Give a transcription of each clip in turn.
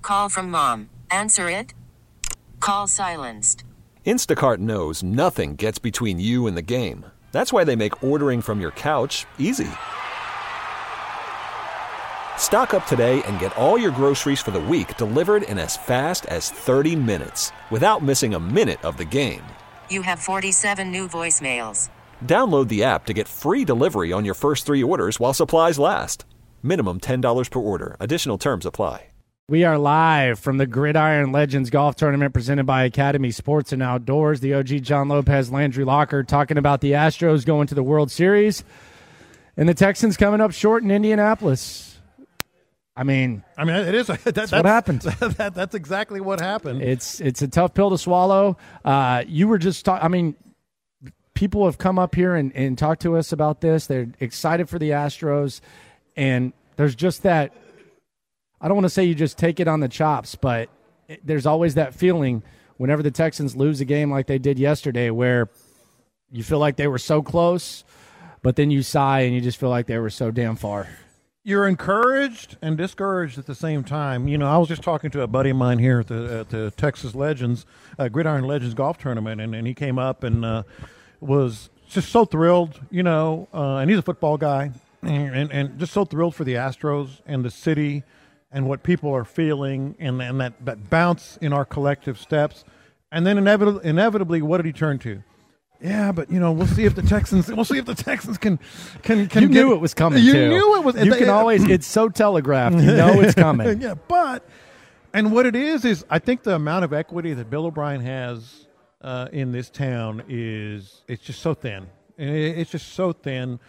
Call from mom. Answer it. Call silenced. Instacart knows nothing gets between you and the game. That's why they make ordering from your couch easy. Stock up today and get all your groceries for the week delivered in as fast as 30 minutes without missing a minute of the game. You have 47 new voicemails. Download the app to get free delivery on your first 3 orders while supplies last. Minimum $10 per order. Additional terms apply. We are live from the Gridiron Legends Golf Tournament presented by Academy Sports and Outdoors. The OG John Lopez, Landry Locker talking about the Astros going to the World Series and the Texans coming up short in Indianapolis. I mean, it is. That's what happened. That's exactly what happened. It's a tough pill to swallow. You were just talking. People have come up here and talked to us about this. They're excited for the Astros, and there's just that. I don't want to say you just take it on the chops, but there's always that feeling whenever the Texans lose a game like they did yesterday where you feel like they were so close, but then you sigh and you just feel like they were so damn far. You're encouraged and discouraged at the same time. You know, I was just talking to a buddy of mine here at the Texas Legends, Gridiron Legends Golf Tournament, and he came up and was just so thrilled, and he's a football guy, and just so thrilled for the Astros and the city and what people are feeling, and that bounce in our collective steps. And then inevitably, what did he turn to? Yeah, but we'll see if the Texans can You knew it was coming. You too. knew it was. You can always. It's so telegraphed. You know it's coming. Yeah, and what it is I think the amount of equity that Bill O'Brien has in this town it's just so thin. It's just so thin.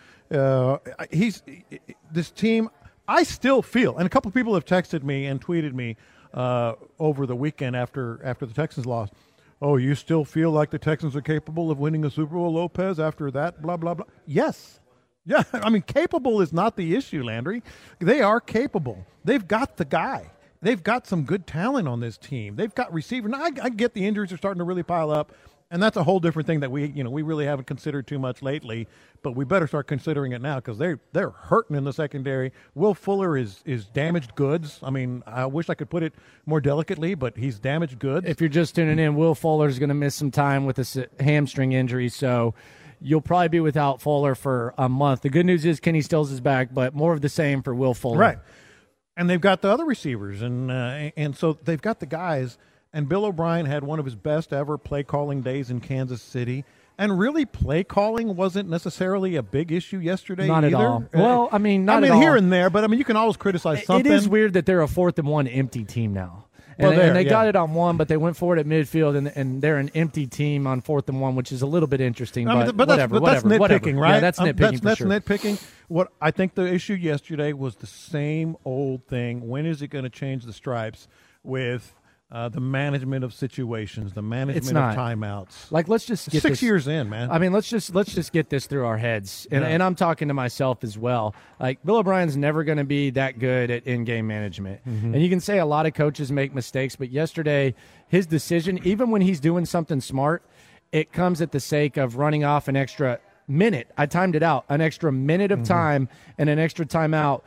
This team. I still feel, and a couple of people have texted me and tweeted me over the weekend after the Texans lost. Oh, you still feel like the Texans are capable of winning a Super Bowl, Lopez, after that, blah, blah, blah. Yes. Yeah, capable is not the issue, Landry. They are capable. They've got the guy. They've got some good talent on this team. They've got receiver. Now, I get the injuries are starting to really pile up, and that's a whole different thing that we really haven't considered too much lately, but we better start considering it now because they're hurting in the secondary. Will Fuller is damaged goods. I wish I could put it more delicately, but he's damaged goods. If you're just tuning in, Will Fuller is going to miss some time with a hamstring injury, so you'll probably be without Fuller for a month. The good news is Kenny Stills is back, but more of the same for Will Fuller. Right. And they've got the other receivers, and so they've got the guys. And Bill O'Brien had one of his best ever play calling days in Kansas City. And really, play calling wasn't necessarily a big issue yesterday Not either. at all. Well, not at all. Here and there, but you can always criticize something. It is weird that they're a 4th and 1 empty team now. And they got it on 1, but they went for it at midfield, and they're an empty team on 4th and 1, which is a little bit interesting. But whatever. That's nitpicking, right? Yeah, that's nitpicking. That's sure. nitpicking. What I think the issue yesterday was the same old thing. When is it going to change the stripes with the management of situations, the management of timeouts? Like, let's just get 6 years in, man. Let's just get this through our heads, and I'm talking to myself as well. Like, Bill O'Brien's never going to be that good at in-game management, and you can say a lot of coaches make mistakes, but yesterday his decision, even when he's doing something smart, it comes at the sake of running off an extra minute. I timed it out, an extra minute of time and an extra timeout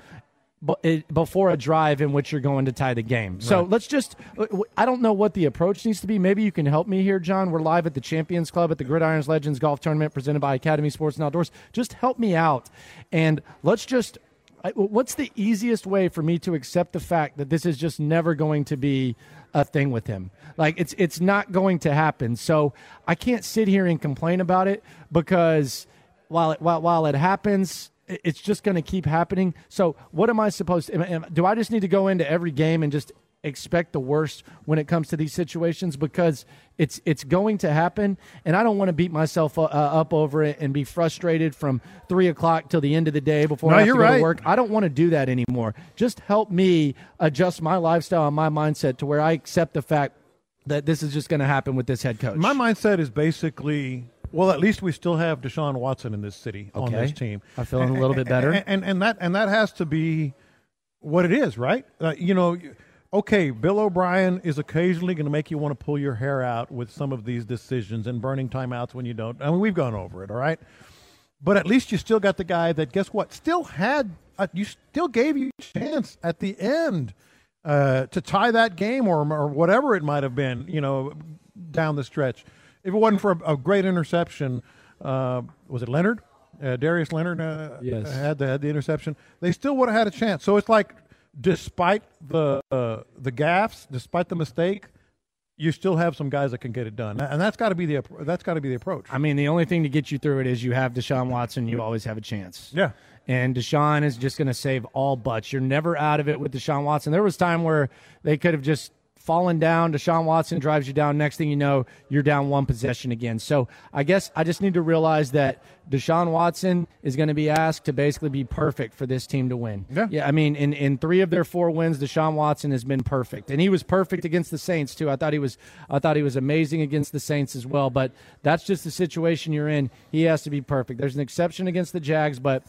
before a drive in which you're going to tie the game. So let's just – I don't know what the approach needs to be. Maybe you can help me here, John. We're live at the Champions Club at the Gridiron Legends Golf Tournament presented by Academy Sports and Outdoors. Just help me out. And let's just – what's the easiest way for me to accept the fact that this is just never going to be a thing with him? Like, it's not going to happen. So I can't sit here and complain about it because while it happens – it's just going to keep happening. So what am I supposed to – do I just need to go into every game and just expect the worst when it comes to these situations? Because it's going to happen, and I don't want to beat myself up over it and be frustrated from 3 o'clock till the end of the day before I have to go to work. I don't want to do that anymore. Just help me adjust my lifestyle and my mindset to where I accept the fact that this is just going to happen with this head coach. My mindset is basically – well, at least we still have Deshaun Watson in this city on this team. I'm feeling a little bit better. And that has to be what it is, right? Okay, Bill O'Brien is occasionally going to make you want to pull your hair out with some of these decisions and burning timeouts when you don't. I mean, we've gone over it, all right? But at least you still got the guy that, guess what, still gave you a chance at the end. to tie that game or whatever it might have been, down the stretch. If it wasn't for a great interception, was it Leonard? Darius Leonard yes. had the interception. They still would have had a chance. So it's like, despite the gaffes, despite the mistake, you still have some guys that can get it done, and that's got to be the approach. I mean, the only thing to get you through it is you have Deshaun Watson. You always have a chance. Yeah. And Deshaun is just going to save all butts. You're never out of it with Deshaun Watson. There was time where they could have just fallen down. Deshaun Watson drives you down. Next thing you know, you're down one possession again. So I guess I just need to realize that Deshaun Watson is going to be asked to basically be perfect for this team to win. Yeah. I mean, in 3 of their 4 wins, Deshaun Watson has been perfect. And he was perfect against the Saints, too. I thought he was amazing against the Saints as well. But that's just the situation you're in. He has to be perfect. There's an exception against the Jags, but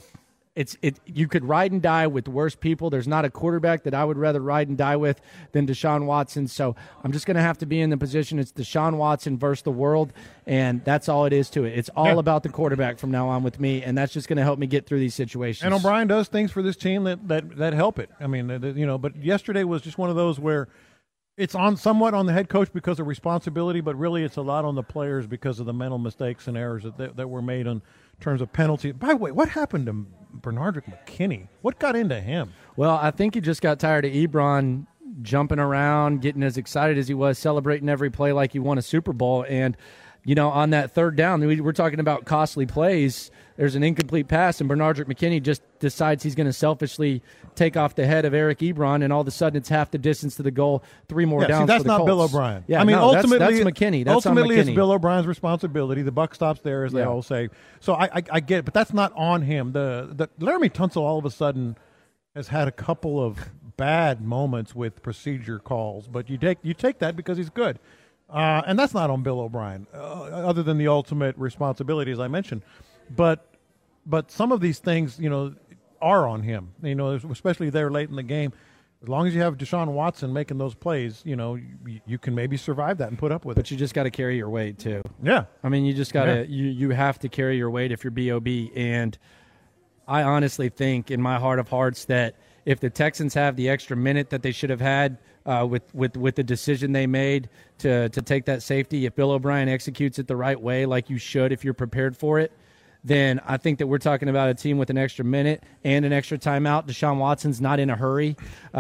you could ride and die with worse people. There's not a quarterback that I would rather ride and die with than Deshaun Watson. So I'm just going to have to be in the position. It's Deshaun Watson versus the world, and that's all it is to it. It's all about the quarterback from now on with me, and that's just going to help me get through these situations. And O'Brien does things for this team that help it. I mean, but yesterday was just one of those where it's somewhat on the head coach because of responsibility, but really it's a lot on the players because of the mental mistakes and errors that were made in terms of penalty. By the way, what happened to Bernardrick McKinney? What got into him? Well, I think he just got tired of Ebron jumping around, getting as excited as he was, celebrating every play like he won a Super Bowl. And, on that 3rd down, we're talking about costly plays. There's an incomplete pass, and Bernardrick McKinney just decides he's going to selfishly take off the head of Eric Ebron, and all of a sudden it's half the distance to the goal, 3 more downs that's for the not Colts. Bill O'Brien. Yeah, I mean, ultimately, that's McKinney. That's ultimately, on McKinney. it's Bill O'Brien's responsibility. The buck stops there, as they all say. So I get it, but that's not on him. The Laramie Tunsil all of a sudden has had a couple of bad moments with procedure calls, but you take that because he's good. And that's not on Bill O'Brien, other than the ultimate responsibility, as I mentioned. But some of these things, are on him. Especially there late in the game. As long as you have Deshaun Watson making those plays, you can maybe survive that and put up with it. But you just got to carry your weight too. Yeah. I mean, you just got to you have to carry your weight if you're BOB. And I honestly think in my heart of hearts that if the Texans have the extra minute that they should have had with the decision they made to take that safety, if Bill O'Brien executes it the right way, like you should if you're prepared for it, then I think that we're talking about a team with an extra minute and an extra timeout. Deshaun Watson's not in a hurry.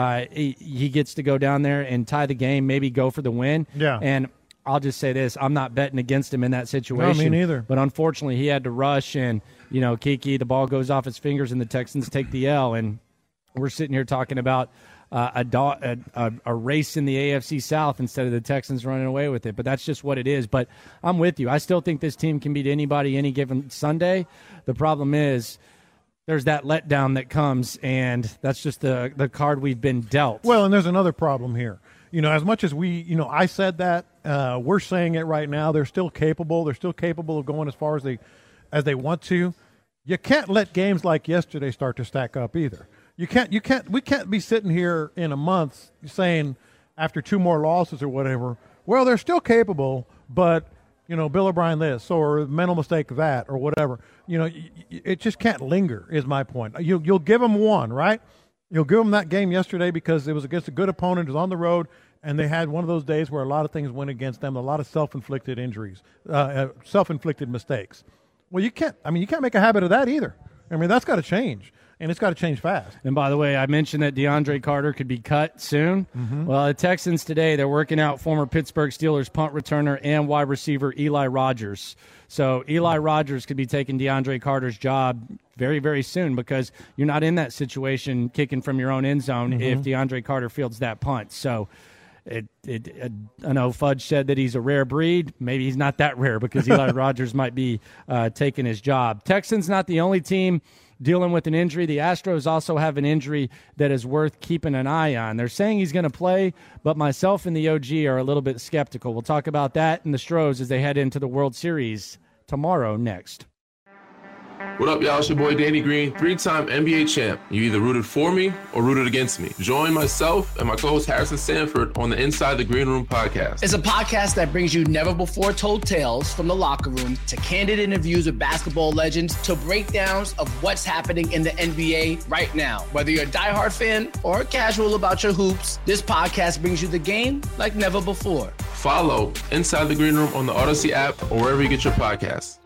He gets to go down there and tie the game, maybe go for the win. Yeah. And I'll just say this, I'm not betting against him in that situation. No, me neither. But unfortunately, he had to rush, and, Kiki, the ball goes off his fingers, and the Texans take the L. And we're sitting here talking about a race in the AFC South instead of the Texans running away with it. But that's just what it is. But I'm with you. I still think this team can beat anybody any given Sunday. The problem is there's that letdown that comes, and that's just the card we've been dealt. Well, and there's another problem here. As much as I said that, we're saying it right now. They're still capable. They're still capable of going as far as they want to. You can't let games like yesterday start to stack up either. We can't be sitting here in a month saying after 2 more losses or whatever, well, they're still capable, but, Bill O'Brien this or mental mistake that or whatever. It just can't linger is my point. You'll give them one, right? You'll give them that game yesterday because it was against a good opponent, it was on the road, and they had one of those days where a lot of things went against them, a lot of self-inflicted injuries, self-inflicted mistakes. Well, you can't make a habit of that either. I mean, that's got to change. And it's got to change fast. And by the way, I mentioned that DeAndre Carter could be cut soon. Mm-hmm. Well, the Texans today, they're working out former Pittsburgh Steelers punt returner and wide receiver Eli Rogers. So Eli Rogers could be taking DeAndre Carter's job very, very soon because you're not in that situation kicking from your own end zone if DeAndre Carter fields that punt. So I know Fudge said that he's a rare breed. Maybe he's not that rare because Eli Rogers might be taking his job. Texans not the only team dealing with an injury. The Astros also have an injury that is worth keeping an eye on. They're saying he's going to play, but myself and the OG are a little bit skeptical. We'll talk about that and the Stros as they head into the World Series tomorrow next. What up, y'all? It's your boy Danny Green, 3-time NBA champ. You either rooted for me or rooted against me. Join myself and my co-host Harrison Sanford on the Inside the Green Room podcast. It's a podcast that brings you never-before-told tales from the locker room to candid interviews with basketball legends to breakdowns of what's happening in the NBA right now. Whether you're a diehard fan or casual about your hoops, this podcast brings you the game like never before. Follow Inside the Green Room on the Odyssey app or wherever you get your podcasts.